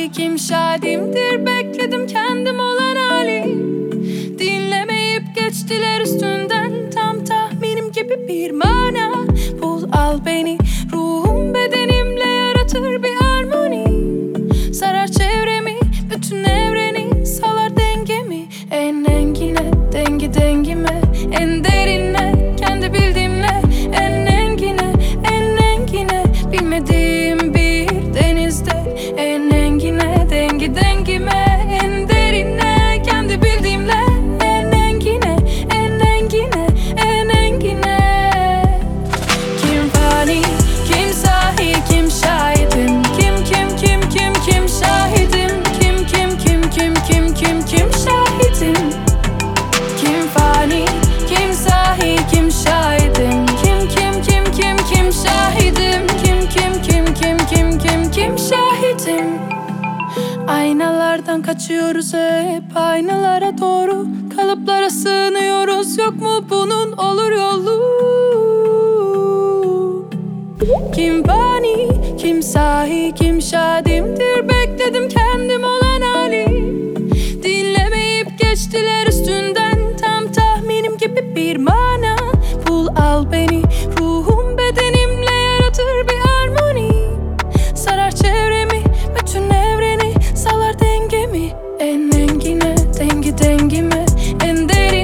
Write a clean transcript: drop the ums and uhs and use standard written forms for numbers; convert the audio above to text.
kim şahidimdir, bekledim kendim olan hali. Dinlemeyip geçtiler üstünden, tam tahminim gibi bir mana. Bul al beni, ruhum bedenimle yaratır bir harmoni. Sarar çevremi, bütün evreni, salar dengemi. En engine, dengi dengime, en derine, kendi bildiğimle. En engine, en engine, bilmediğim bir denizde. En engine, dengi dengime, en derine, kendi bildiğimle. En engine, en engine, en engine. Kim fani, kim sahi, kim şahidim? Kim şahidim? Kim şahidim? Kim fani, kim sahi, kim şahidim? Kim şahidim? Kim şahidim? Aynalardan kaçıyoruz hep, aynalara doğru, kalıplara sığınıyoruz. Yok mu bunun olur yolu? Kim fani, kim sahi, kim şahidimdir, bekledim kendim olan hali. Dinlemeyip geçtiler üstünden, tam tahminim gibi bir mana. Bul al beni, ruhum bedenimle yaratır bir harmoni. Sarar çevremi, bütün evreni, salar dengemi. En engine, dengi dengime, en derin.